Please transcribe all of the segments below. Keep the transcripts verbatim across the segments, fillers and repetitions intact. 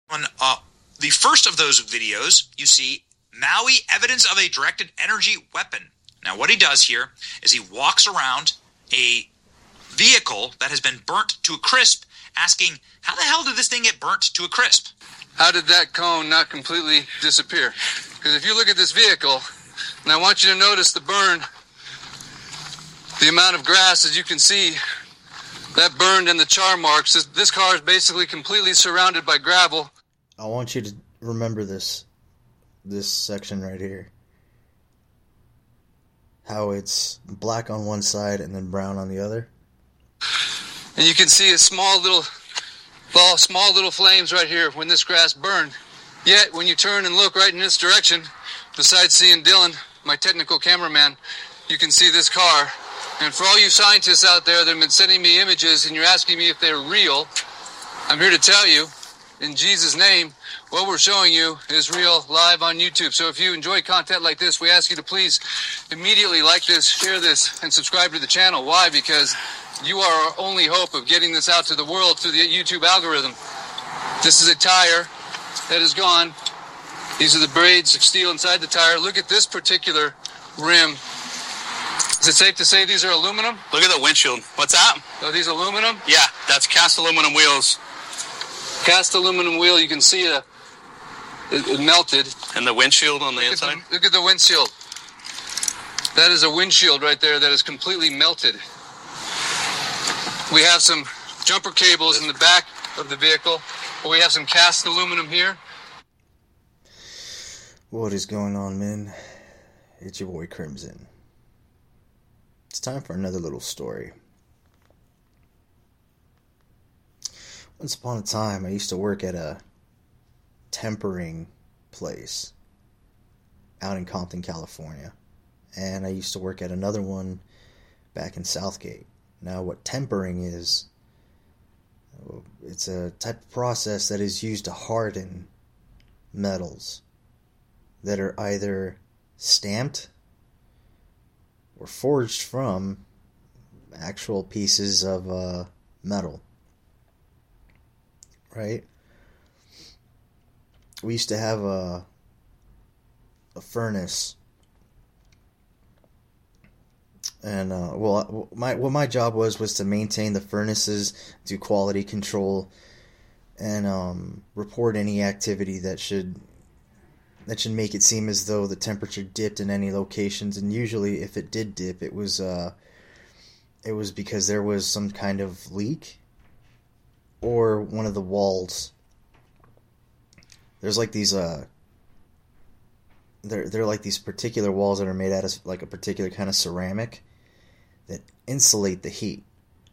On uh, the first of those videos, you see Maui evidence of a directed energy weapon. Now, what he does here is he walks around a vehicle that has been burnt to a crisp, asking, how the hell did this thing get burnt to a crisp? How did that cone not completely disappear? Because if you look at this vehicle, and I want you to notice the burn, the amount of grass, as you can see, that burned and the char marks. This, this car is basically completely surrounded by gravel. I want you to remember this, this section right here. How it's black on one side and then brown on the other. And you can see a small little, well, small little flames right here when this grass burned. Yet, when you turn and look right in this direction, besides seeing Dylan, my technical cameraman, you can see this car. And for all you scientists out there that have been sending me images and you're asking me if they're real, I'm here to tell you, in Jesus' name, what we're showing you is real, live on YouTube. So if you enjoy content like this, we ask you to please immediately like this, share this, and subscribe to the channel. Why? Because you are our only hope of getting this out to the world through the YouTube algorithm. This is a tire that is gone. These are the braids of steel inside the tire. Look at this particular rim. Is it safe to say these are aluminum? Look at the windshield. What's that? Are these aluminum? Yeah, that's cast aluminum wheels. Cast aluminum wheel, you can see it, it, it melted. And the windshield on the look inside? At the, look at the windshield. That is a windshield right there that is completely melted. We have some jumper cables in the back of the vehicle. We have some cast aluminum here. What is going on, men? It's your boy Crimson. It's time for another little story. Once upon a time, I used to work at a tempering place out in Compton, California. And I used to work at another one back in Southgate. Now, what tempering is, it's a type of process that is used to harden metals that are either stamped or forged from actual pieces of uh, metal. Right? We used to have a a furnace, and uh, well, my what my job was was to maintain the furnaces, do quality control, and um, report any activity that should that should make it seem as though the temperature dipped in any locations. And usually, if it did dip, it was uh, it was because there was some kind of leak. Or one of the walls. There's like these, uh, they're, they're like these particular walls that are made out of like a particular kind of ceramic that insulate the heat.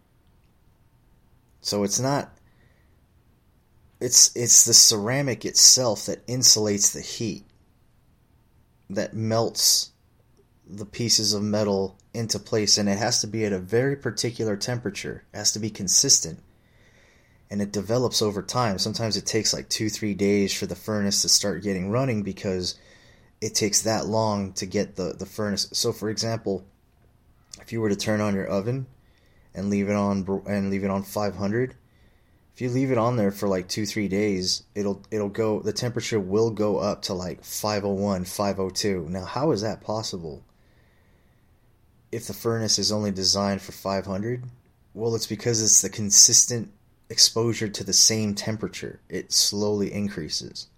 So it's not, it's, it's the ceramic itself that insulates the heat, that melts the pieces of metal into place, and it has to be at a very particular temperature. It has to be consistent. And it develops over time. Sometimes it takes like two, three days for the furnace to start getting running because it takes that long to get the, the furnace. So, for example, if you were to turn on your oven and leave it on and leave it on five hundred, if you leave it on there for like two, three days, it'll it'll go. The temperature will go up to like five oh one, five oh two. Now, how is that possible? If the furnace is only designed for five hundred, well, it's because it's the consistent exposure to the same temperature. It slowly increases.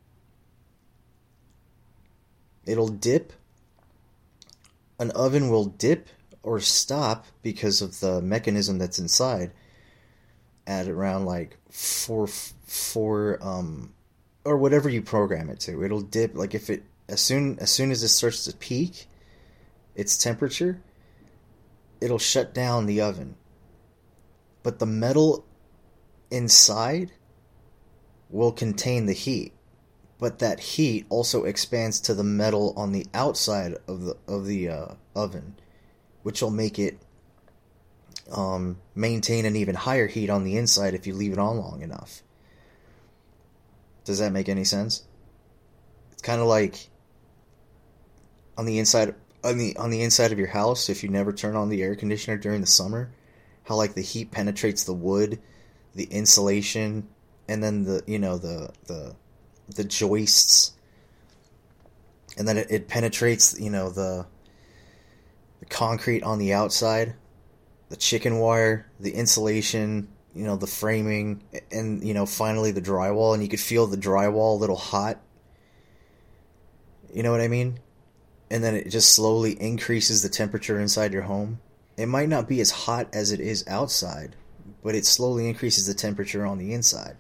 It'll dip. An oven will dip or stop because of the mechanism that's inside at around like four, four, um, or whatever you program it to. It'll dip like if it as soon as soon as it starts to peak its temperature, it'll shut down the oven. But the metal inside will contain the heat, but that heat also expands to the metal on the outside of the of the uh, oven, which will make it um, maintain an even higher heat on the inside if you leave it on long enough. Does that make any sense? It's kind of like on the inside on the on the inside of your house, if you never turn on the air conditioner during the summer, how like the heat penetrates the wood, the insulation, and then the, you know, the, the, the joists, and then it, it penetrates, you know, the, the concrete on the outside, the chicken wire, the insulation, you know, the framing, and, you know, finally the drywall, and you could feel the drywall a little hot. You know what I mean? And then it just slowly increases the temperature inside your home. It might not be as hot as it is outside, but it slowly increases the temperature on the inside.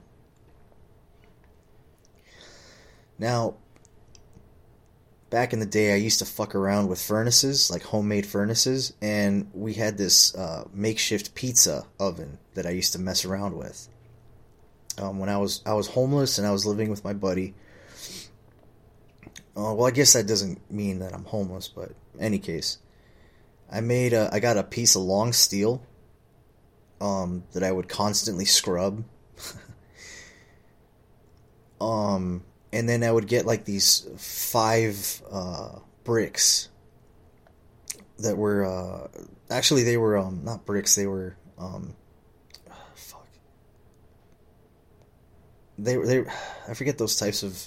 Now, back in the day, I used to fuck around with furnaces, like homemade furnaces, and we had this uh, makeshift pizza oven that I used to mess around with. Um, when I was I was homeless and I was living with my buddy. Uh, well, I guess that doesn't mean that I'm homeless, but in any case, I made a, I got a piece of long steel um, that I would constantly scrub. um. And then I would get like these five uh, bricks that were uh, actually they were um, not bricks, they were um, oh, fuck they were they I forget those types of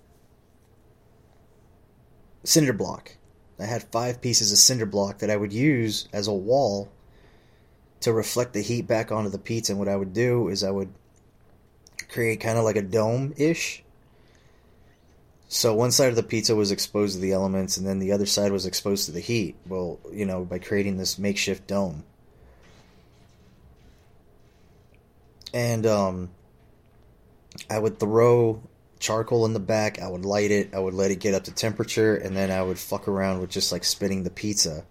cinder block. I had five pieces of cinder block that I would use as a wall to reflect the heat back onto the pizza. And what I would do is I would create kind of like a dome-ish. So one side of the pizza was exposed to the elements, and then the other side was exposed to the heat. Well, you know, by creating this makeshift dome. And um, I would throw charcoal in the back, I would light it, I would let it get up to temperature, and then I would fuck around with just like spinning the pizza.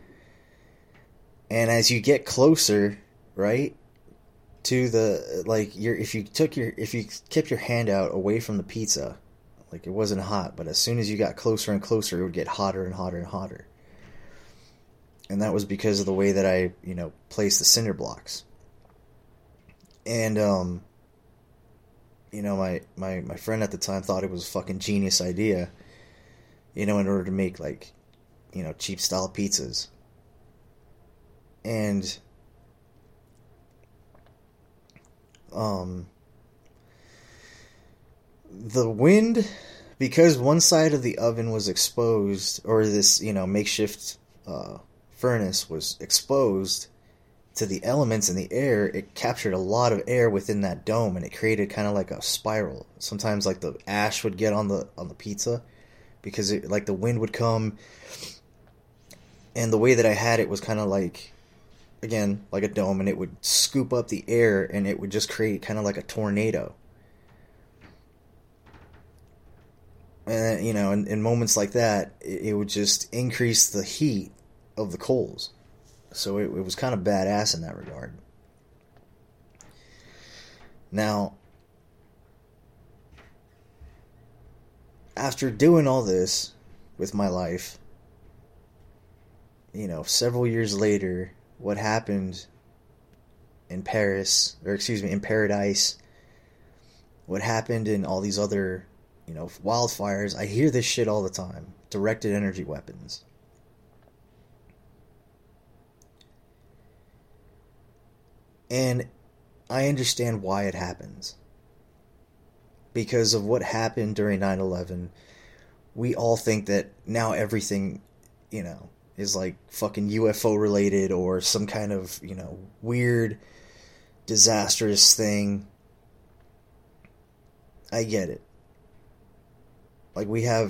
And as you get closer, right, to the, like, your if you took your, if you kept your hand out away from the pizza, like it wasn't hot, but as soon as you got closer and closer, it would get hotter and hotter and hotter. And that was because of the way that I, you know, placed the cinder blocks. And, um, you know, my, my, my friend at the time thought it was a fucking genius idea, you know, in order to make, like, you know, cheap style pizzas. And, um, the wind, because one side of the oven was exposed, or this, you know, makeshift uh, furnace was exposed to the elements in the air, it captured a lot of air within that dome, and it created kind of like a spiral. Sometimes, like, the ash would get on the on the pizza, because it, like, the wind would come, and the way that I had it was kind of like, again, like a dome, and it would scoop up the air, and it would just create kind of like a tornado. And, you know, in, in moments like that, it, it would just increase the heat of the coals. So it, it was kind of badass in that regard. Now, after doing all this with my life, you know, several years later, what happened in Paris, or excuse me, in Paradise, what happened in all these other, you know, wildfires, I hear this shit all the time. Directed energy weapons. And I understand why it happens. Because of what happened during nine eleven, we all think that now everything, you know, is like fucking U F O related, or some kind of, you know, weird, disastrous thing. I get it. Like, we have,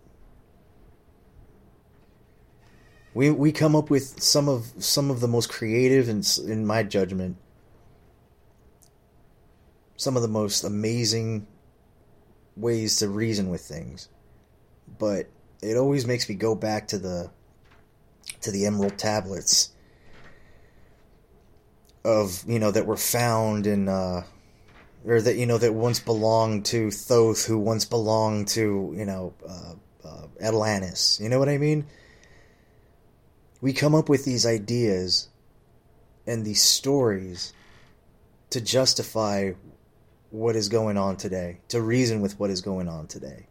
we we come up with some of some of the most creative, and, in my judgment, some of the most amazing ways to reason with things. But it always makes me go back to the to the emerald tablets of, you know, that were found in uh or that, you know, that once belonged to Thoth, who once belonged to, you know, uh, uh, Atlantis. You know what I mean? We come up with these ideas and these stories to justify what is going on today, to reason with what is going on today.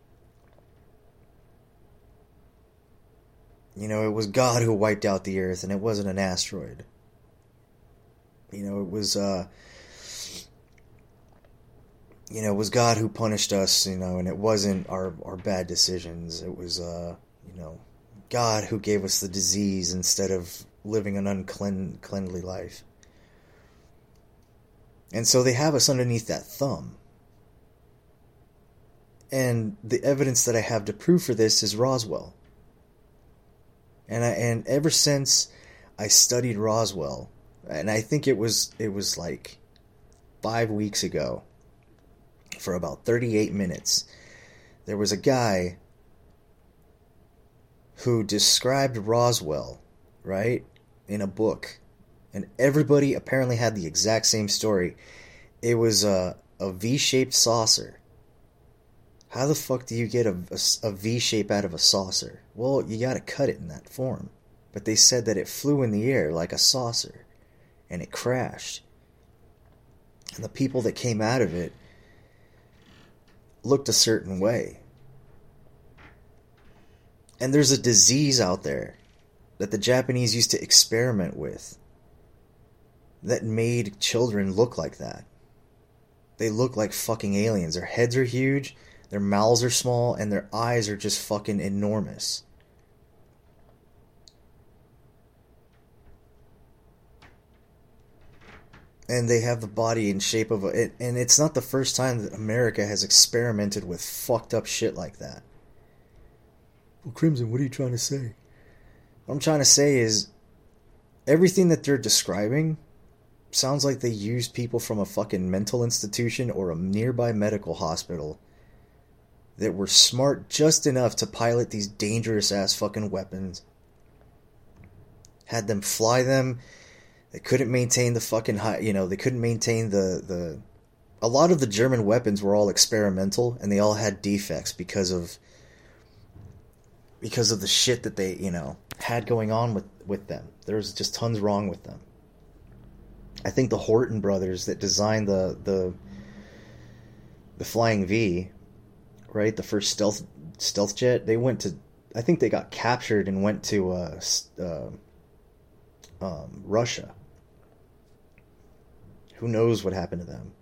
You know, it was God who wiped out the earth, and it wasn't an asteroid. You know, it was, uh... you know, it was God who punished us, you know, and it wasn't our, our bad decisions. It was, uh, you know, God who gave us the disease instead of living an uncleanly life. And so they have us underneath that thumb. And the evidence that I have to prove for this is Roswell. And I, and ever since I studied Roswell, and I think it was it was like five weeks ago, for about thirty-eight minutes, there was a guy who described Roswell, right, in a book. And everybody apparently had the exact same story. It was a, a V-shaped saucer. How the fuck do you get a, a, a V-shape out of a saucer? Well, you gotta cut it in that form. But they said that it flew in the air like a saucer. And it crashed. And the people that came out of it looked a certain way. And there's a disease out there that the Japanese used to experiment with that made children look like that. They look like fucking aliens. Their heads are huge, their mouths are small, and their eyes are just fucking enormous. And they have the body in shape of a... It, and it's not the first time that America has experimented with fucked up shit like that. Well, Crimson, what are you trying to say? What I'm trying to say is, everything that they're describing sounds like they used people from a fucking mental institution or a nearby medical hospital that were smart just enough to pilot these dangerous ass fucking weapons. Had them fly them. They couldn't maintain the fucking high, you know, they couldn't maintain the, the, a lot of the German weapons were all experimental and they all had defects because of, because of the shit that they, you know, had going on with, with them. There was just tons wrong with them. I think the Horton brothers that designed the, the, the Flying V, right, the first stealth, stealth jet, they went to, I think they got captured and went to, uh, uh um, Russia. Who knows what happened to them?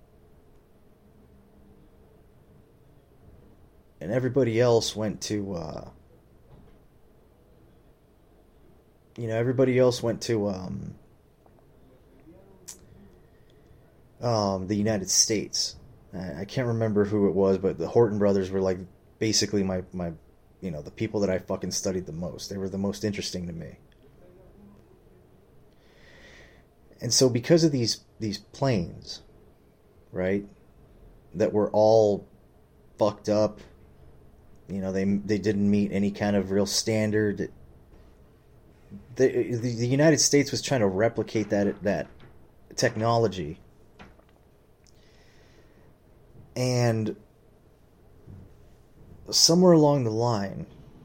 And everybody else went to, uh, you know, everybody else went to, um, um, the United States. I, I can't remember who it was, but the Horton brothers were like basically my, my, you know, the people that I fucking studied the most. They were the most interesting to me. And so because of these these planes, right, that were all fucked up, you know, they they didn't meet any kind of real standard. The, the, the United States was trying to replicate that that technology. And somewhere along the line,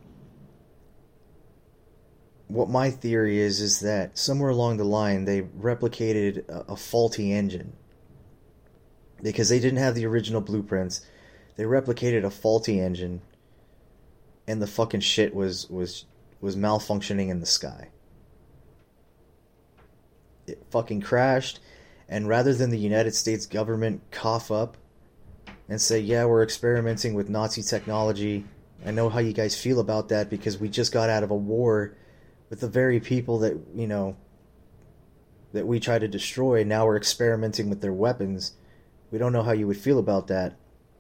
what my theory is, is that somewhere along the line they replicated a, a faulty engine. Because they didn't have the original blueprints. They replicated a faulty engine. And the fucking shit was, was, was malfunctioning in the sky. It fucking crashed. And rather than the United States government cough up and say, yeah, we're experimenting with Nazi technology. I know how you guys feel about that because we just got out of a war with the very people that, you know, that we try to destroy. Now we're experimenting with their weapons. We don't know how you would feel about that.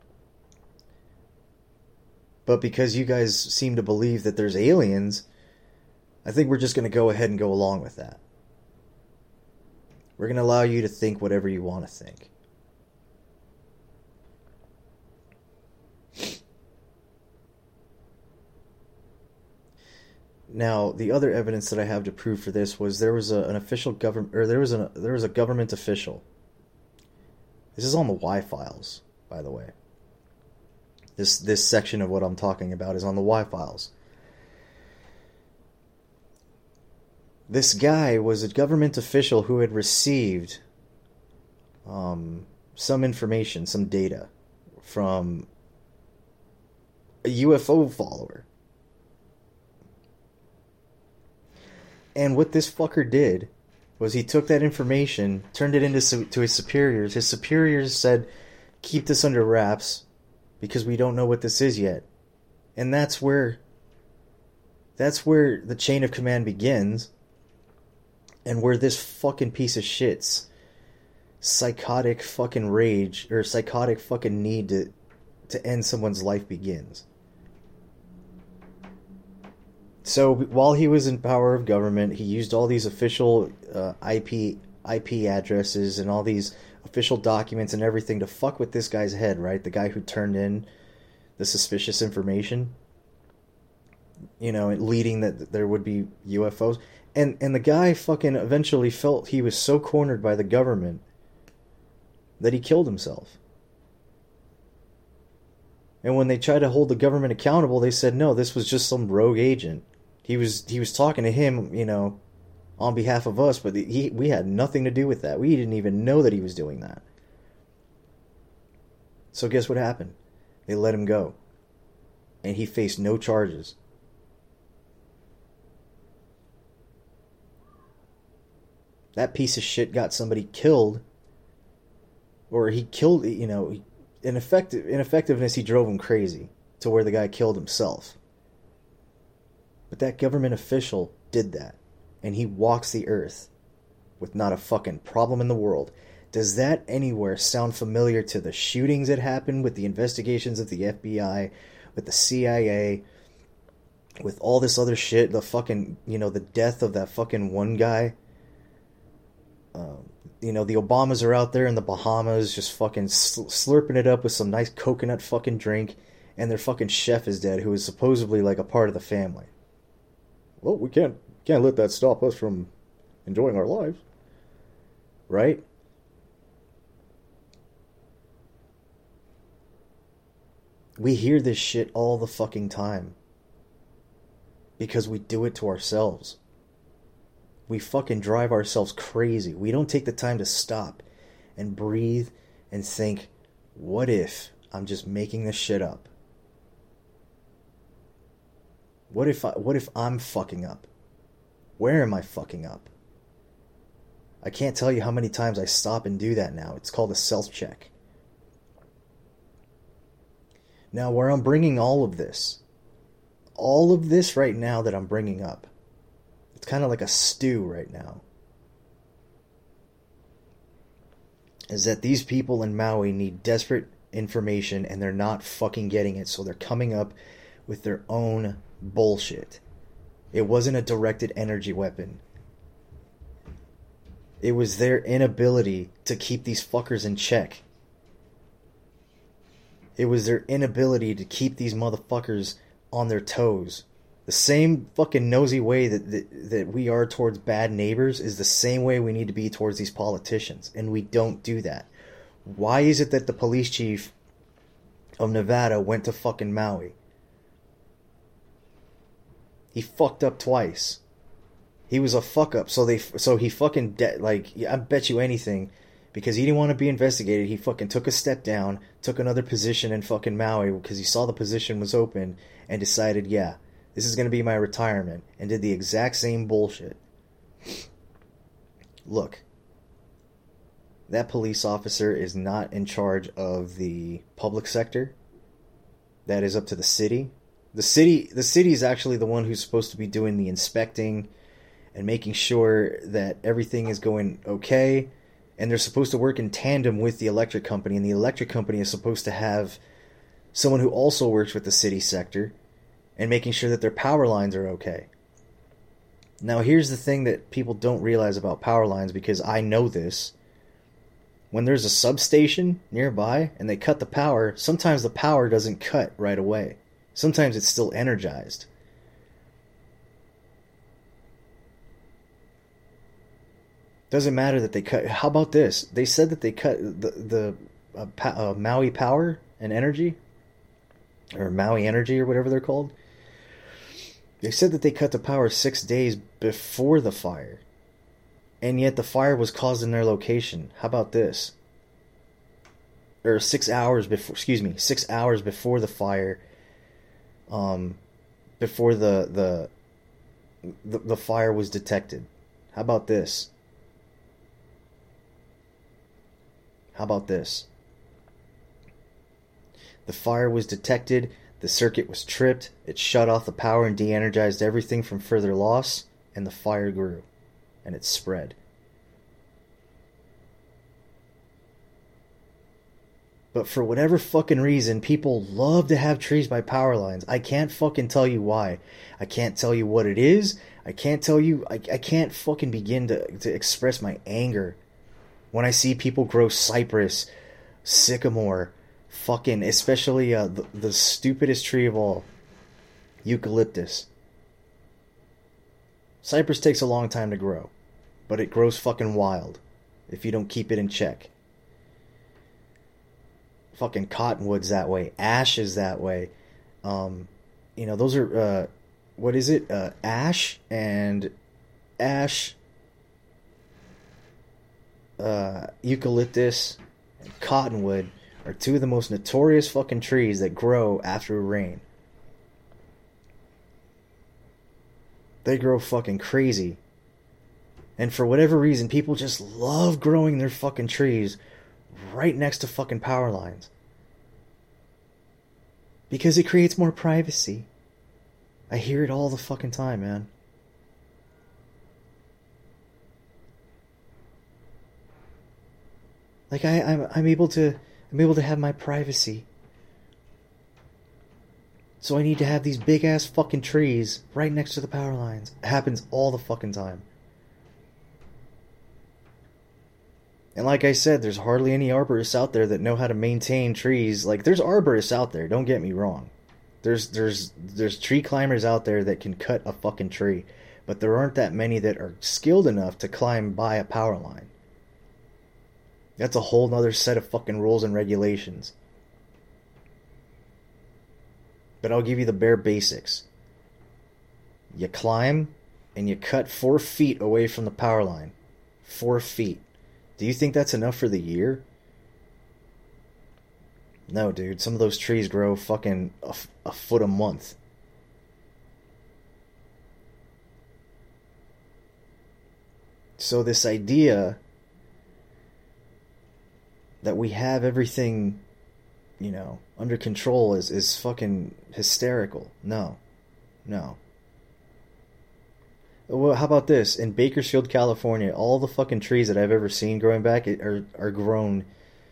But because you guys seem to believe that there's aliens, I think we're just going to go ahead and go along with that. We're going to allow you to think whatever you want to think. Now, the other evidence that I have to prove for this was there was a, an official government, or there was a there was a government official. This is on the Y files, by the way. This this section of what I'm talking about is on the Y files. This guy was a government official who had received um, some information, some data from a U F O follower. And what this fucker did was he took that information, turned it into to his superiors. His superiors said, keep this under wraps because we don't know what this is yet. And that's where that's where the chain of command begins, and where this fucking piece of shit's psychotic fucking rage or psychotic fucking need to to end someone's life begins. So while he was in power of government, he used all these official uh, I P I P addresses and all these official documents and everything to fuck with this guy's head, right? The guy who turned in the suspicious information, you know, leading that there would be U F Os. And and the guy fucking eventually felt he was so cornered by the government that he killed himself. And when they tried to hold the government accountable, they said, no, this was just some rogue agent. He was he was talking to him, you know, on behalf of us, but he we had nothing to do with that. We didn't even know that he was doing that. So guess what happened? They let him go. And he faced no charges. That piece of shit got somebody killed. Or he killed, you know, in effective, ineffectiveness, he drove him crazy to where the guy killed himself. But that government official did that. And he walks the earth with not a fucking problem in the world. Does that anywhere sound familiar to the shootings that happened with the investigations of the F B I, with the C I A, with all this other shit, the fucking, you know, the death of that fucking one guy? Um, you know, the Obamas are out there in the Bahamas just fucking sl- slurping it up with some nice coconut fucking drink, and their fucking chef is dead, who is supposedly like a part of the family. Well, we can't can't let that stop us from enjoying our lives. Right? We hear this shit all the fucking time. Because we do it to ourselves. We fucking drive ourselves crazy. We don't take the time to stop and breathe and think, what if I'm just making this shit up? What if I, what if I'm fucking up? Where am I fucking up? I can't tell you how many times I stop and do that now. It's called a self-check. Now, where I'm bringing all of this, all of this right now that I'm bringing up, it's kind of like a stew right now, is that these people in Maui need desperate information and they're not fucking getting it, so they're coming up with their own bullshit. It wasn't a directed energy weapon. It was their inability to keep these fuckers in check. It was their inability to keep these motherfuckers on their toes. The same fucking nosy way that, that that we are towards bad neighbors is the same way we need to be towards these politicians. And we don't do that. Why is it that the police chief of Nevada went to fucking Maui? He fucked up twice. He was a fuck up. So they so he fucking de- like I bet you anything, because he didn't want to be investigated, he fucking took a step down, took another position in fucking Maui because he saw the position was open and decided, yeah, this is going to be my retirement, and did the exact same bullshit. Look, that police officer is not in charge of the public sector. That is up to the city. The city, the city is actually the one who's supposed to be doing the inspecting and making sure that everything is going okay. And they're supposed to work in tandem with the electric company, and the electric company is supposed to have someone who also works with the city sector and making sure that their power lines are okay. Now, here's the thing that people don't realize about power lines, because I know this. When there's a substation nearby and they cut the power, sometimes the power doesn't cut right away. Sometimes it's still energized. Doesn't matter that they cut. How about this? They said that they cut the the uh, pa- uh, Maui Power and Energy, or Maui Energy, or whatever they're called. They said that they cut the power six days before the fire, and yet the fire was caused in their location. How about this? Or six hours before. Excuse me, six hours before the fire. Um, before the the the, the fire was detected. How about this? How about this? The fire was detected, the circuit was tripped, it shut off the power and de-energized everything from further loss, and the fire grew, and it spread. But for whatever fucking reason, people love to have trees by power lines. I can't fucking tell you why. I can't tell you what it is. I can't tell you, I, I can't fucking begin to, to express my anger when I see people grow cypress, sycamore, fucking, especially uh, the, the stupidest tree of all, eucalyptus. Cypress takes a long time to grow, but it grows fucking wild if you don't keep it in check. Fucking cottonwood's that way. Ash is that way. Um, you know, those are, uh, what is it? Uh, ash and ash, uh, eucalyptus, and cottonwood are two of the most notorious fucking trees that grow after a rain. They grow fucking crazy. And for whatever reason, people just love growing their fucking trees right next to fucking power lines. Because it creates more privacy. I hear it all the fucking time, man. Like I, I'm, I'm able to, I'm able to have my privacy. So I need to have these big ass fucking trees right next to the power lines. It happens all the fucking time. And like I said, there's hardly any arborists out there that know how to maintain trees. Like, there's arborists out there, don't get me wrong. There's there's there's tree climbers out there that can cut a fucking tree. But there aren't that many that are skilled enough to climb by a power line. That's a whole nother set of fucking rules and regulations. But I'll give you the bare basics. You climb, and you cut four feet away from the power line. Four feet. Do you think that's enough for the year? No, dude. Some of those trees grow fucking a, a foot a month. So this idea that we have everything, you know, under control is, is fucking hysterical. No. No. Well, how about this? In Bakersfield, California, all the fucking trees that I've ever seen growing back are are grown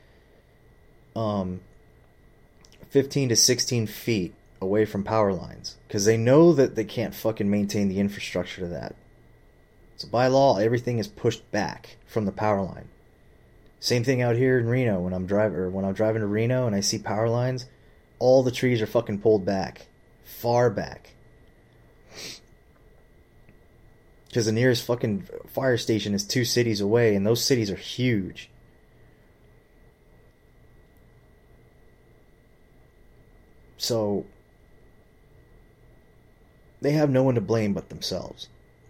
um fifteen to sixteen feet away from power lines. Because they know that they can't fucking maintain the infrastructure to that. So by law, everything is pushed back from the power line. Same thing out here in Reno when I'm driving or when I'm driving to Reno and I see power lines, all the trees are fucking pulled back. Far back. Because the nearest fucking fire station is two cities away, and those cities are huge. So, they have no one to blame but themselves.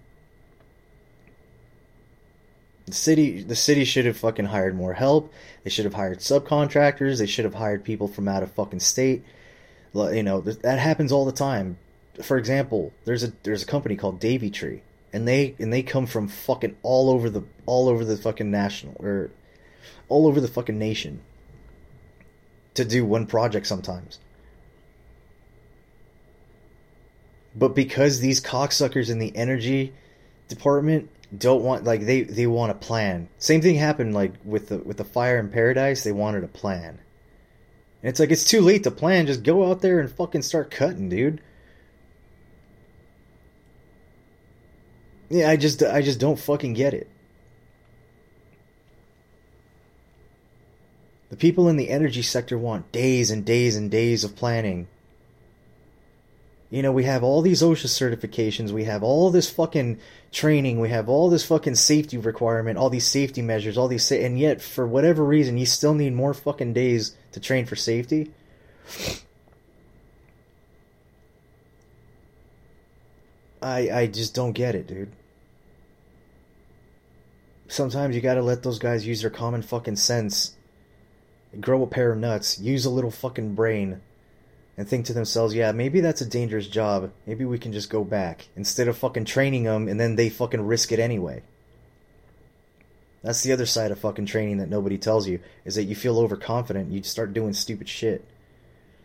The city, the city should have fucking hired more help. They should have hired subcontractors. They should have hired people from out of fucking state. You know, that happens all the time. For example, there's a there's a company called Davy Tree. And they and they come from fucking all over the all over the fucking national or all over the fucking nation to do one project sometimes. But because these cocksuckers in the energy department don't want like they, they want a plan. Same thing happened like with the with the fire in Paradise, they wanted a plan. And it's like it's too late to plan, just go out there and fucking start cutting, dude. Yeah, I just I just don't fucking get it. The people in the energy sector want days and days and days of planning. You know, we have all these OSHA certifications, we have all this fucking training, we have all this fucking safety requirement, all these safety measures, all these sa- and yet for whatever reason you still need more fucking days to train for safety. I I just don't get it, dude. Sometimes you gotta let those guys use their common fucking sense. Grow a pair of nuts. Use a little fucking brain. And think to themselves, yeah, maybe that's a dangerous job. Maybe we can just go back. Instead of fucking training them and then they fucking risk it anyway. That's the other side of fucking training that nobody tells you. Is that you feel overconfident. You start doing stupid shit.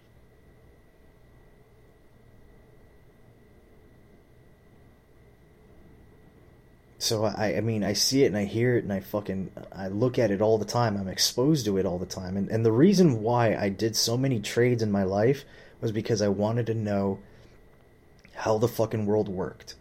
So I, I mean, I see it and I hear it and I fucking, I look at it all the time. I'm exposed to it all the time. And, and the reason why I did so many trades in my life was because I wanted to know how the fucking world worked.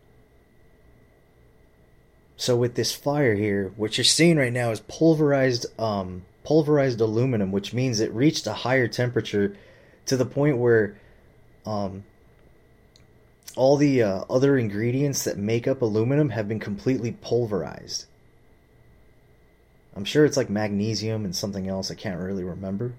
So with this fire here, what you're seeing right now is pulverized, um, pulverized aluminum, which means it reached a higher temperature to the point where, um, all the uh, other ingredients that make up aluminum have been completely pulverized. I'm sure it's like magnesium and something else I can't really remember.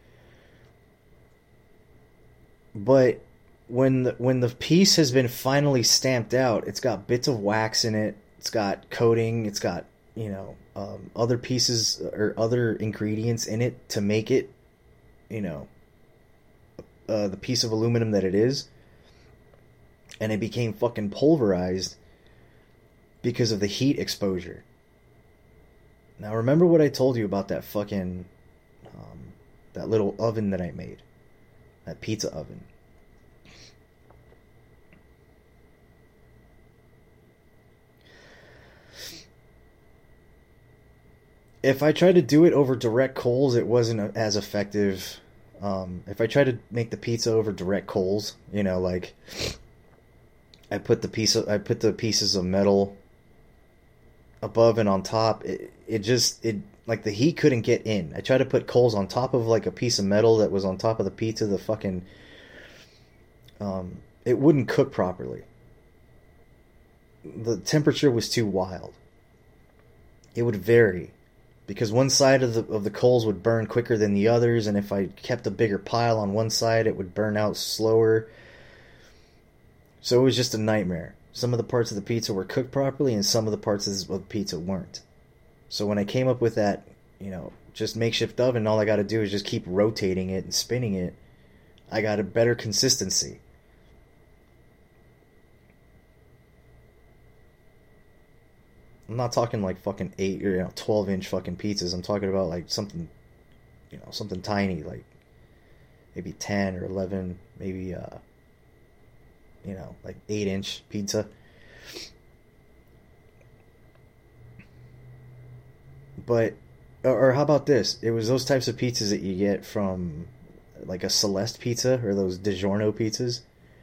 But when the, when the piece has been finally stamped out, it's got bits of wax in it, it's got coating, it's got, you know, um, other pieces or other ingredients in it to make it, you know, uh, the piece of aluminum that it is. And it became fucking pulverized because of the heat exposure. Now remember what I told you about that fucking, um, that little oven that I made. That pizza oven. If I tried to do it over direct coals, it wasn't as effective. Um, if I tried to make the pizza over direct coals, you know, like... I put the piece of, I put the pieces of metal above and on top. It, it just, it, like the heat couldn't get in. I tried to put coals on top of like a piece of metal that was on top of the pizza. The fucking, um, it wouldn't cook properly. The temperature was too wild. It would vary because one side of the, of the coals would burn quicker than the others. And if I kept a bigger pile on one side, it would burn out slower. So it was just a nightmare. Some of the parts of the pizza were cooked properly and some of the parts of the pizza weren't. So when I came up with that, you know, just makeshift oven, all I got to do is just keep rotating it and spinning it. I got a better consistency. I'm not talking like fucking eight or you know, twelve inch fucking pizzas. I'm talking about like something, you know, something tiny, like maybe ten or eleven, maybe, uh, you know, like eight inch pizza. But, or how about this? It was those types of pizzas that you get from like a Celeste pizza or those DiGiorno pizzas.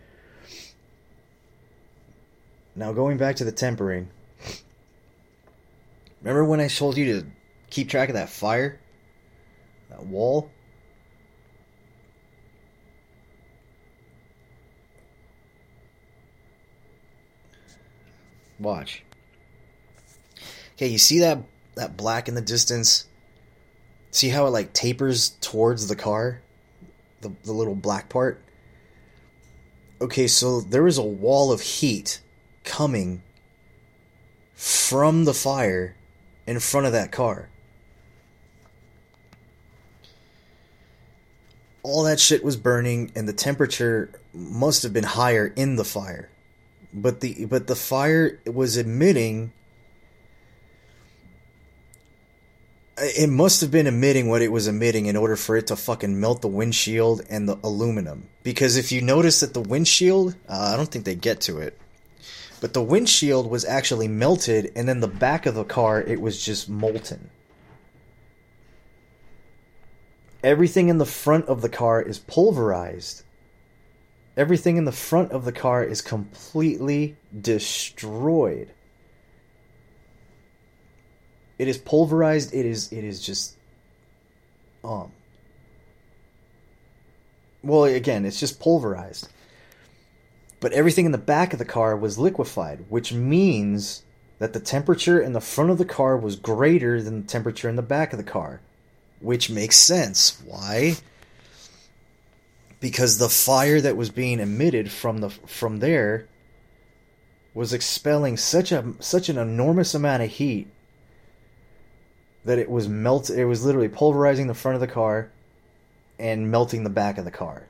Now going back to the tempering. Remember when I told you to keep track of that fire? That wall? Watch. Okay, you see that that black in the distance? See how it like tapers towards the car? The the little black part? Okay, so there was a wall of heat coming from the fire in front of that car. All that shit was burning and the temperature must have been higher in the fire. But the but the fire was emitting, it must have been emitting what it was emitting in order for it to fucking melt the windshield and the aluminum. Because if you notice that the windshield, uh, I don't think they get to it, but the windshield was actually melted and then the back of the car, it was just molten. Everything in the front of the car is pulverized. Everything in the front of the car is completely destroyed. It is pulverized. It is. It is just. Um. Well, again, it's just pulverized. But everything in the back of the car was liquefied, which means that the temperature in the front of the car was greater than the temperature in the back of the car, which makes sense. Why? Because the fire that was being emitted from the from there was expelling such a such an enormous amount of heat that it was melt it was literally pulverizing the front of the car and melting the back of the car.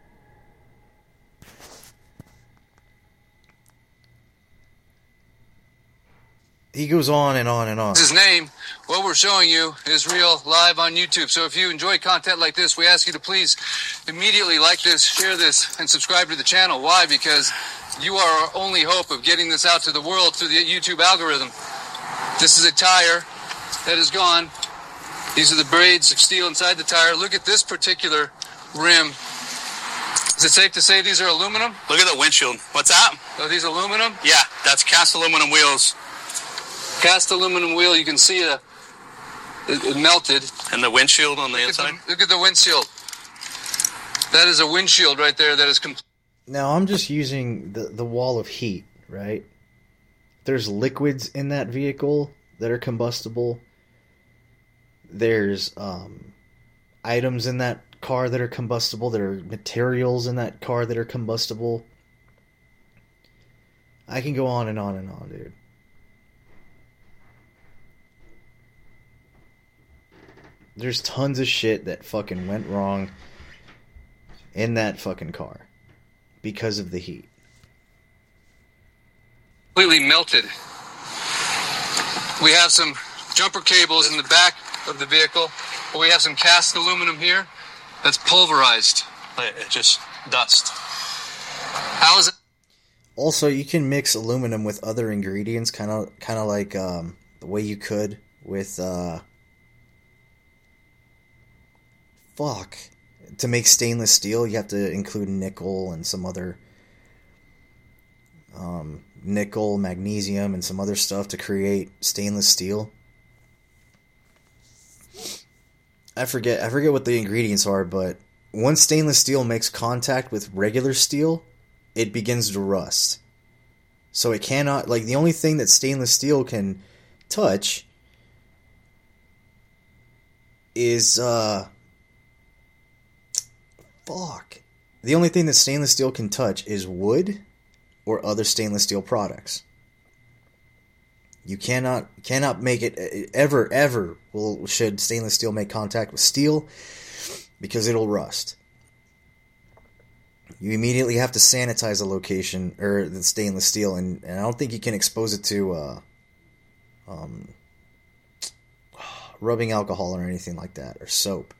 He goes on and on and on. His name, what we're showing you is real live on YouTube. So if you enjoy content like this, we ask you to please immediately like this, share this, and subscribe to the channel. Why? Because You are our only hope of getting this out to the world through the YouTube algorithm. This is a tire that is gone. These are the braids of steel inside the tire. Look at this particular rim. Is it safe to say these are aluminum? Look at the windshield. What's that? Are these aluminum? Yeah, that's cast aluminum wheels. Cast aluminum wheel, you can see it, it, it melted. And the windshield on the Look inside? At the, look at the windshield. That is a windshield right there that is complete. Now I'm just using the, the wall of heat, right? There's liquids in that vehicle that are combustible. There's um, items in that car that are combustible. There are materials in that car that are combustible. I can go on and on and on, dude. There's tons of shit that fucking went wrong in that fucking car because of the heat. Completely melted. We have some jumper cables in the back of the vehicle, but we have some cast aluminum here that's pulverized. It just dust. How is it? Also, you can mix aluminum with other ingredients, kind of, kind of like um, the way you could with uh, fuck to make stainless steel. You have to include nickel and some other um, nickel, magnesium, and some other stuff to create stainless steel. I forget. I forget what the ingredients are, but once stainless steel makes contact with regular steel, it begins to rust. So it cannot, like, the only thing that stainless steel can touch is, uh, fuck. The only thing that stainless steel can touch is wood or other stainless steel products. You cannot, cannot make it, ever, ever will, should stainless steel make contact with steel, because it'll rust. You immediately have to sanitize a location, or the stainless steel, and, and I don't think you can expose it to uh, um, rubbing alcohol or anything like that, or soap.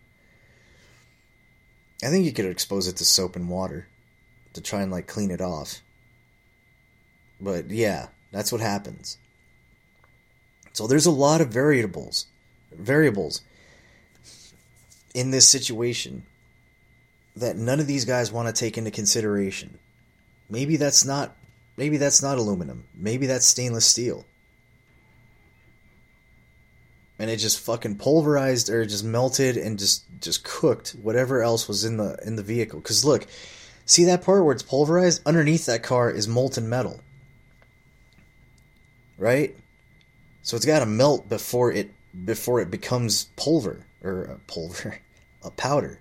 I think you could expose it to soap and water to try and like clean it off. But yeah, that's what happens. So there's a lot of variables, variables in this situation that none of these guys want to take into consideration. Maybe that's not maybe that's not aluminum. Maybe that's stainless steel. And it just fucking pulverized or just melted and just, just cooked whatever else was in the in the vehicle. Cuz look, see that part where it's pulverized? Underneath that car is molten metal. Right? So it's got to melt before it before it becomes pulver or a pulver, a powder.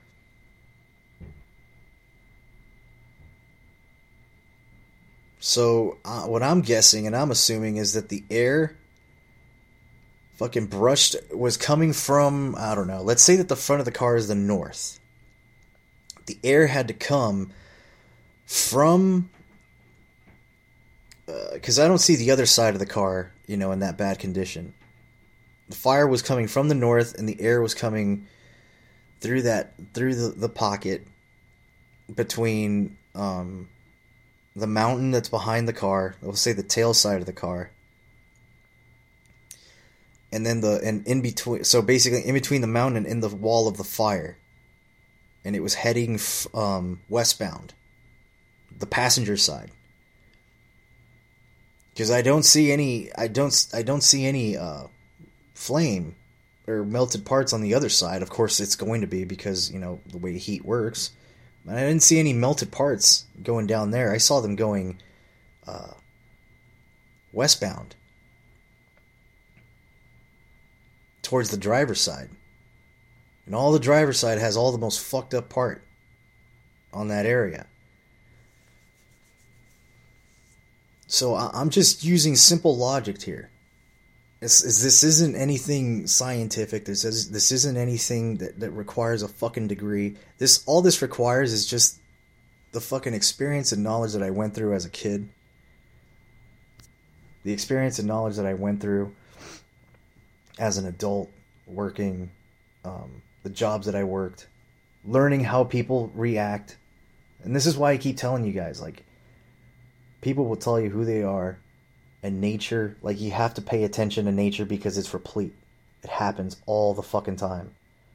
So, uh, what I'm guessing and I'm assuming is that the air fucking brushed, was coming from, I don't know, let's say that the front of the car is the north. The air had to come from, because uh, I don't see the other side of the car, you know, in that bad condition. The fire was coming from the north and the air was coming through that, through the, the pocket between, um... the mountain that's behind the car, we'll say the tail side of the car, and then the and in between, so basically in between the mountain and in the wall of the fire, and it was heading f- um, westbound, the passenger side, because I don't see any, I don't, I don't see any uh, flame or melted parts on the other side. Of course, it's going to be because you know the way heat works. I didn't see any melted parts going down there. I saw them going uh, westbound towards the driver's side. And all the driver's side has all the most fucked up part on that area. So I'm just using simple logic here. This, this isn't anything scientific. This is this isn't anything that, that requires a fucking degree. This all this requires is just the fucking experience and knowledge that I went through as a kid. The experience and knowledge that I went through as an adult, working, um, the jobs that I worked, learning how people react. And this is why I keep telling you guys, like, People will tell you who they are, and nature, like, you have to pay attention to nature because it's replete. It happens all the fucking time.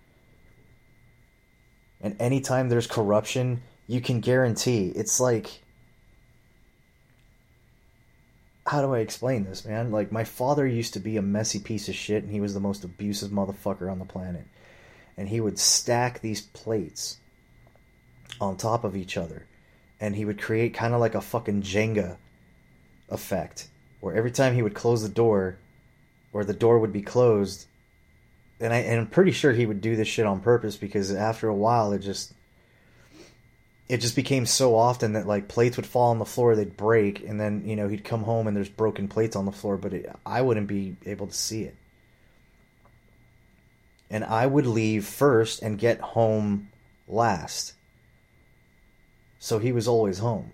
And anytime there's corruption, you can guarantee, it's like, how do I explain this, man? Like, my father used to be a messy piece of shit, and he was the most abusive motherfucker on the planet. And he would stack these plates on top of each other, and he would create kind of like a fucking Jenga effect, where every time he would close the door, or the door would be closed, and, I, and I'm pretty sure he would do this shit on purpose, because after a while, it just... It just became so often that, like, plates would fall on the floor, they'd break, and then, you know, he'd come home and there's broken plates on the floor, but it, I wouldn't be able to see it. And I would leave first and get home last. So he was always home.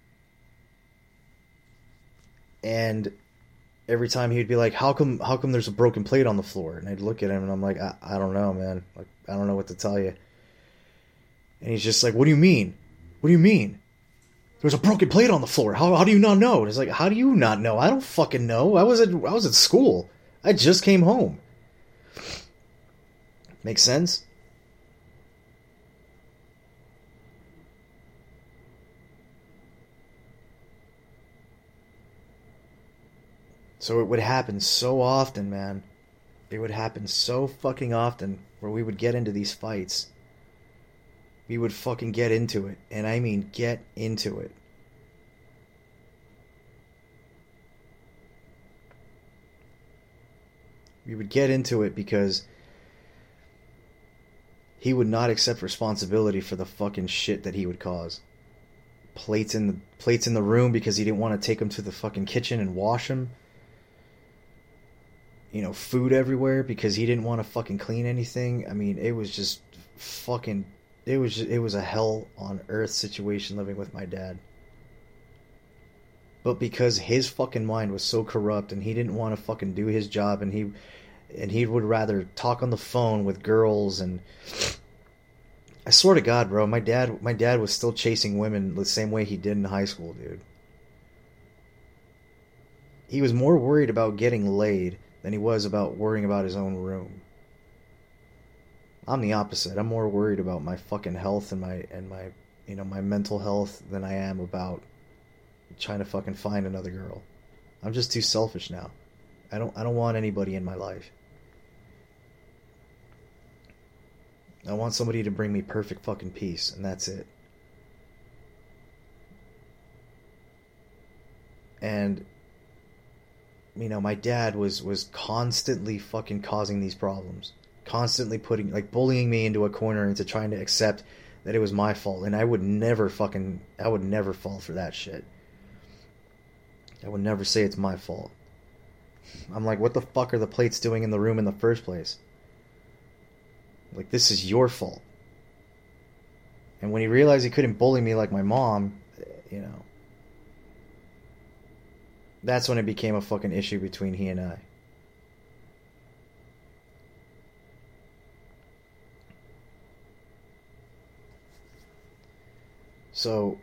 And every time he'd be like, how come how come there's a broken plate on the floor? And I'd look at him and I'm like, I, I don't know, man. Like, I don't know what to tell you. And he's just like, what do you mean? What do you mean? There's a broken plate on the floor. How how do you not know? And it's like, how do you not know? I don't fucking know. I was at I was at school. I just came home. Makes sense? So it would happen so often, man. It would happen so fucking often where we would get into these fights. We would fucking get into it. And I mean get into it. We would get into it because he would not accept responsibility for the fucking shit that he would cause. Plates in the plates in the room because he didn't want to take them to the fucking kitchen and wash them. You know, food everywhere because he didn't want to fucking clean anything. I mean, it was just fucking... It was just, it was a hell on earth situation living with my dad. But because his fucking mind was so corrupt and he didn't want to fucking do his job, and he and he would rather talk on the phone with girls, and I swear to God, bro, my dad my dad was still chasing women the same way he did in high school, dude. He was more worried about getting laid than he was about worrying about his own room. I'm the opposite. I'm more worried about my fucking health and my and my you know my mental health than I am about trying to fucking find another girl. I'm just too selfish now. I don't I don't want anybody in my life. I want somebody to bring me perfect fucking peace, and that's it. And you know, my dad was was constantly fucking causing these problems. Constantly putting, like, bullying me into a corner into trying to accept that it was my fault. And I would never fucking, I would never fall for that shit. I would never say it's my fault. I'm like, what the fuck are the plates doing in the room in the first place? Like, this is your fault. And when he realized he couldn't bully me like my mom, you know, that's when it became a fucking issue between he and I. So,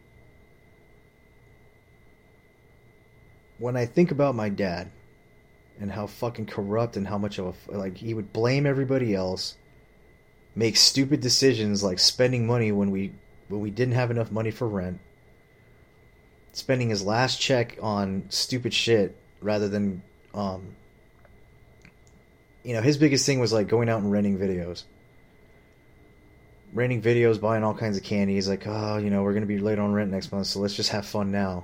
when I think about my dad and how fucking corrupt and how much of a, like, he would blame everybody else, make stupid decisions like spending money when we when we didn't have enough money for rent, spending his last check on stupid shit rather than, um, you know, his biggest thing was like going out and renting videos. Renting videos, buying all kinds of candy. He's like, oh, you know, we're going to be late on rent next month, so let's just have fun now.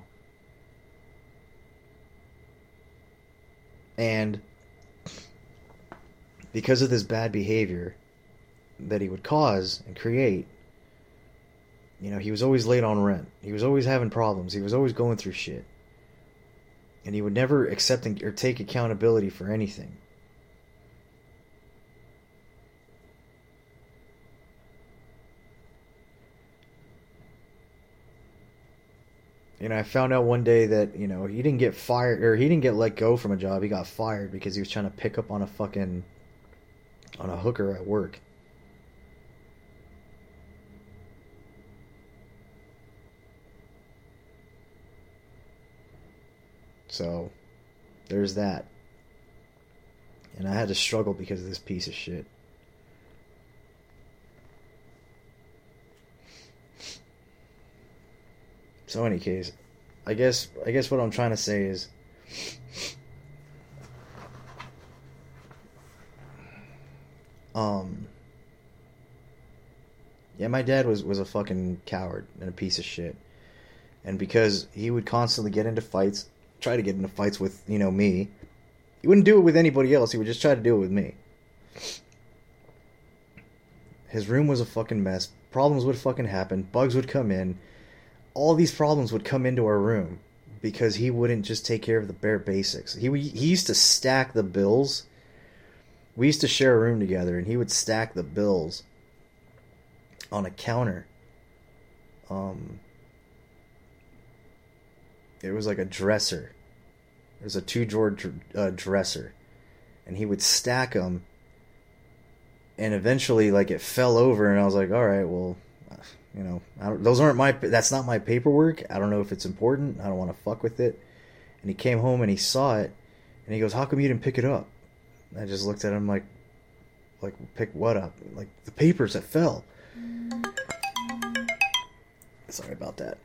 And because of this bad behavior that he would cause and create, you know, he was always late on rent. He was always having problems. He was always going through shit. And he would never accept or take accountability for anything. You know, I found out one day that, you know, he didn't get fired, or he didn't get let go from a job. He got fired because he was trying to pick up on a fucking, on a hooker at work. So, there's that. And I had to struggle because of this piece of shit. So, any case, I guess I guess what I'm trying to say is, um, yeah, my dad was was a fucking coward and a piece of shit, and because he would constantly get into fights, try to get into fights with, you know, me. He wouldn't do it with anybody else. He would just try to do it with me. His room was a fucking mess. Problems would fucking happen. Bugs would come in. All these problems would come into our room because he wouldn't just take care of the bare basics. He he used to stack the bills. We used to share a room together, and he would stack the bills on a counter. Um, it was like a dresser. It was a two-drawer dr- uh, dresser, and he would stack them. And eventually, like, it fell over, and I was like, "All right, well, you know, I don't, those aren't my. That's not my paperwork. I don't know if it's important. I don't want to fuck with it." And he came home and he saw it, and he goes, "How come you didn't pick it up?" And I just looked at him like, "Like, pick what up? Like the papers that fell." Sorry about that.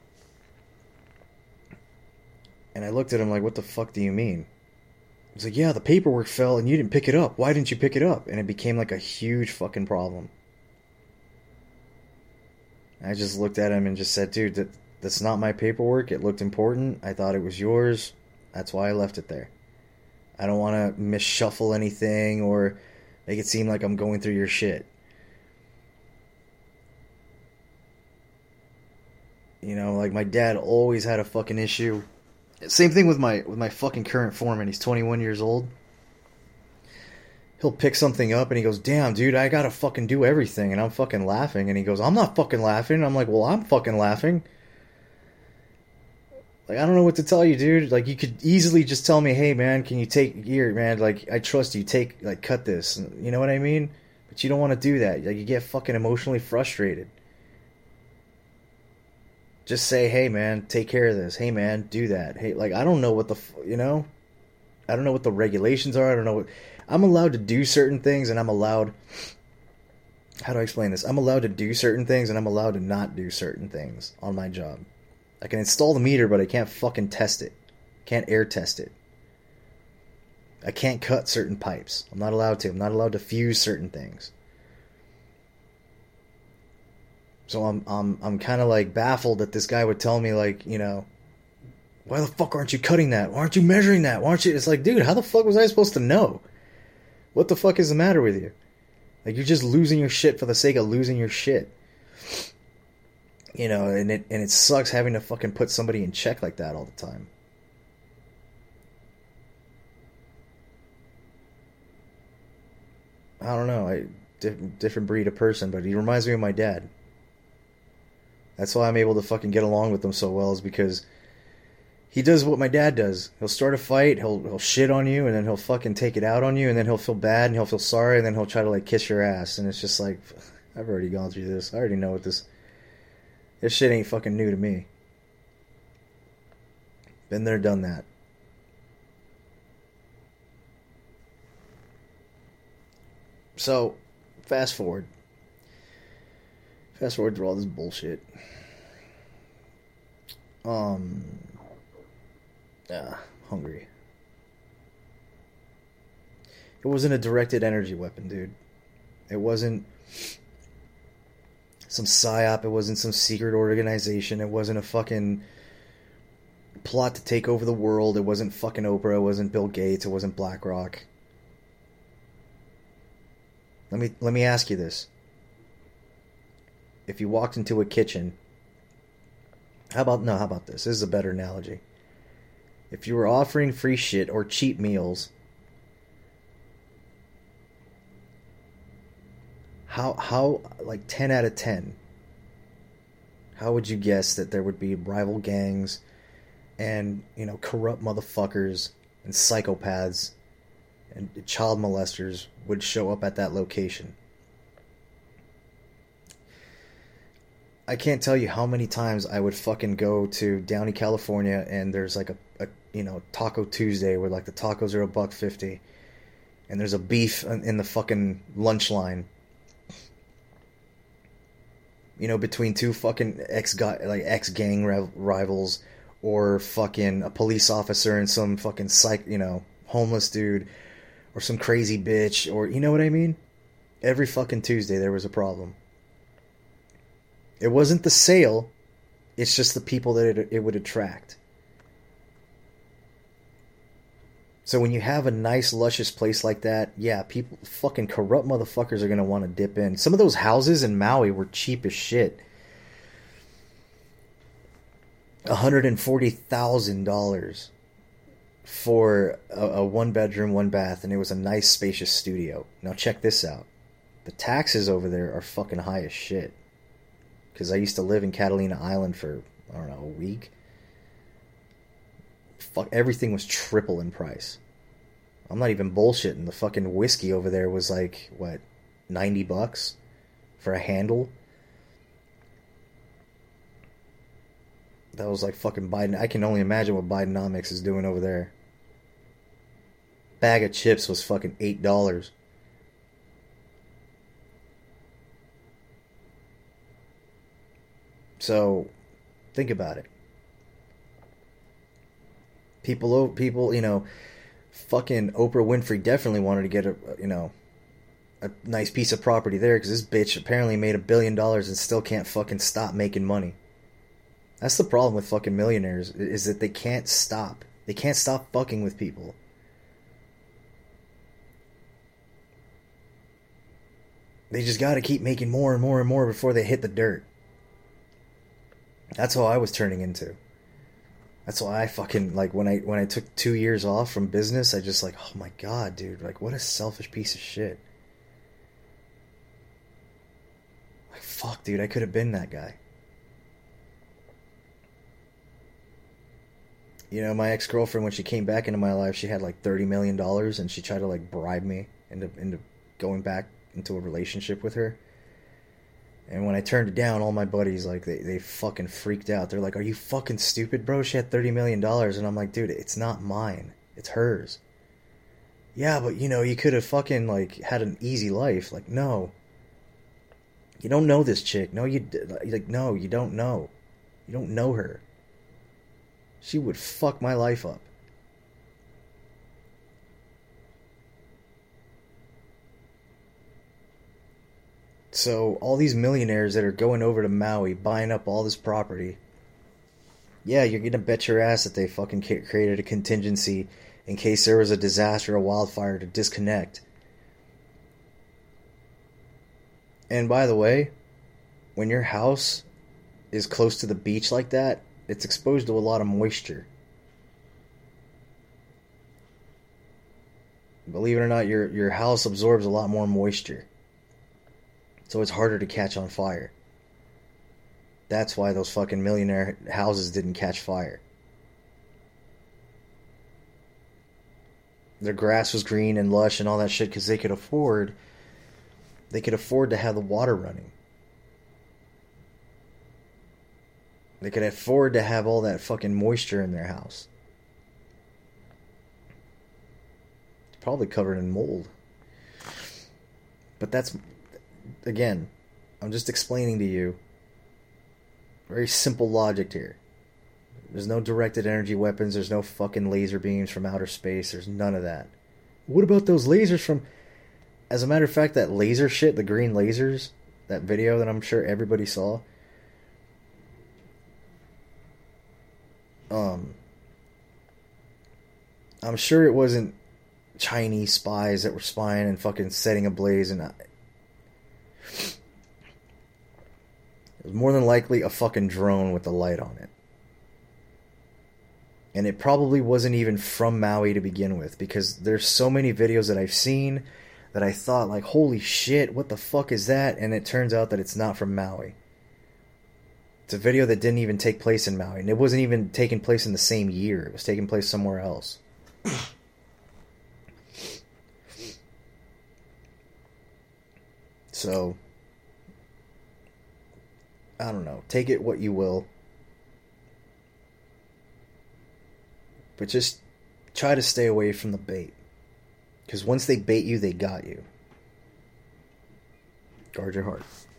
And I looked at him like, "What the fuck do you mean?" He's like, "Yeah, the paperwork fell and you didn't pick it up. Why didn't you pick it up?" And it became like a huge fucking problem. I just looked at him and just said, "Dude, that that's not my paperwork. It looked important. I thought it was yours. That's why I left it there. I don't want to misshuffle anything or make it seem like I'm going through your shit." You know, like my dad always had a fucking issue. Same thing with my with my fucking current foreman. He's twenty-one years old. He'll pick something up and he goes, "Damn, dude, I gotta fucking do everything." And I'm fucking laughing. And he goes, "I'm not fucking laughing." I'm like, "Well, I'm fucking laughing." Like, I don't know what to tell you, dude. Like, you could easily just tell me, "Hey, man, can you take here, man? Like, I trust you. Take, like, cut this." You know what I mean? But you don't want to do that. Like, you get fucking emotionally frustrated. Just say, "Hey, man, take care of this. Hey, man, do that." Hey, like, I don't know what the, you know? I don't know what the regulations are. I don't know what... I'm allowed to do certain things, and I'm allowed... How do I explain this? I'm allowed to do certain things, and I'm allowed to not do certain things on my job. I can install the meter, but I can't fucking test it. Can't air test it. I can't cut certain pipes. I'm not allowed to. I'm not allowed to fuse certain things. So I'm I'm I'm kind of like baffled that this guy would tell me, like, you know, "Why the fuck aren't you cutting that? Why aren't you measuring that? Why aren't you?" It's like, dude, how the fuck was I supposed to know? What the fuck is the matter with you? Like, you're just losing your shit for the sake of losing your shit. You know, and it and it sucks having to fucking put somebody in check like that all the time. I don't know, I diff- different breed of person, but he reminds me of my dad. That's why I'm able to fucking get along with him so well, is because he does what my dad does. He'll start a fight, he'll he'll shit on you, and then he'll fucking take it out on you, and then he'll feel bad, and he'll feel sorry, and then he'll try to, like, kiss your ass. And it's just like, I've already gone through this. I already know what this... This shit ain't fucking new to me. Been there, done that. So, fast forward. Fast forward through all this bullshit. Um... Ah, hungry. It wasn't a directed energy weapon, dude. It wasn't some psyop. It wasn't some secret organization. It wasn't a fucking plot to take over the world. It wasn't fucking Oprah. It wasn't Bill Gates. It wasn't BlackRock. Let me let me ask you this. If you walked into a kitchen, how about no, how about this? This is a better analogy. If you were offering free shit or cheap meals, how how like ten out of ten, how would you guess that there would be rival gangs and, you know, corrupt motherfuckers and psychopaths and child molesters would show up at that location? I can't tell you how many times I would fucking go to Downey, California, and there's like a a you know Taco Tuesday where like the tacos are a buck fifty, and there's a beef in the fucking lunch line. You know, between two fucking ex guy like ex gang rivals, or fucking a police officer and some fucking psych, you know, homeless dude, or some crazy bitch, or you know what I mean? Every fucking Tuesday there was a problem. It wasn't the sale, it's just the people that it, it would attract. So when you have a nice, luscious place like that, yeah, people, fucking corrupt motherfuckers are going to want to dip in. Some of those houses in Maui were cheap as shit. one hundred forty thousand dollars for a, a one-bedroom, one-bath, and it was a nice, spacious studio. Now check this out. The taxes over there are fucking high as shit. Because I used to live in Catalina Island for, I don't know, a week. Fuck, everything was triple in price. I'm not even bullshitting. The fucking whiskey over there was like, what, ninety bucks for a handle? That was like fucking Biden. I can only imagine what Bidenomics is doing over there. Bag of chips was fucking eight dollars. So, think about it. People, people, you know, fucking Oprah Winfrey definitely wanted to get a, you know, a nice piece of property there because this bitch apparently made a billion dollars and still can't fucking stop making money. That's the problem with fucking millionaires, is that they can't stop. They can't stop fucking with people. They just gotta keep making more and more and more before they hit the dirt. That's how I was turning into. That's why I fucking, like, when I when I took two years off from business, I just like, oh my god, dude, like, what a selfish piece of shit. Like, fuck, dude, I could have been that guy. You know, my ex-girlfriend, when she came back into my life, she had like thirty million dollars, and she tried to, like, bribe me into, into going back into a relationship with her. And when I turned it down, all my buddies, like, they, they fucking freaked out. They're like, are you fucking stupid, bro? She had thirty million dollars. And I'm like, dude, it's not mine. It's hers. Yeah, but, you know, you could have fucking, like, had an easy life. Like, no. You don't know this chick. No, you, like, no, you don't know. You don't know her. She would fuck my life up. So, all these millionaires that are going over to Maui, buying up all this property, yeah, you're gonna bet your ass that they fucking created a contingency in case there was a disaster, a wildfire, to disconnect. And by the way, when your house is close to the beach like that, it's exposed to a lot of moisture. Believe it or not, your your house absorbs a lot more moisture. So it's harder to catch on fire. That's why those fucking millionaire houses didn't catch fire. Their grass was green and lush and all that shit because they could afford they could afford to have the water running. They could afford to have all that fucking moisture in their house. It's probably covered in mold. But that's, again, I'm just explaining to you very simple logic here. There's no directed energy weapons. There's no fucking laser beams from outer space. There's none of that. What about those lasers from... As a matter of fact, that laser shit, the green lasers, that video that I'm sure everybody saw, um, I'm sure it wasn't Chinese spies that were spying and fucking setting ablaze, and... It was more than likely a fucking drone with a light on it. And it probably wasn't even from Maui to begin with, because there's so many videos that I've seen that I thought, like, holy shit, what the fuck is that? And it turns out that it's not from Maui. It's a video that didn't even take place in Maui, and it wasn't even taking place in the same year. It was taking place somewhere else. So, I don't know. Take it what you will. But just try to stay away from the bait. Because once they bait you, they got you. Guard your heart.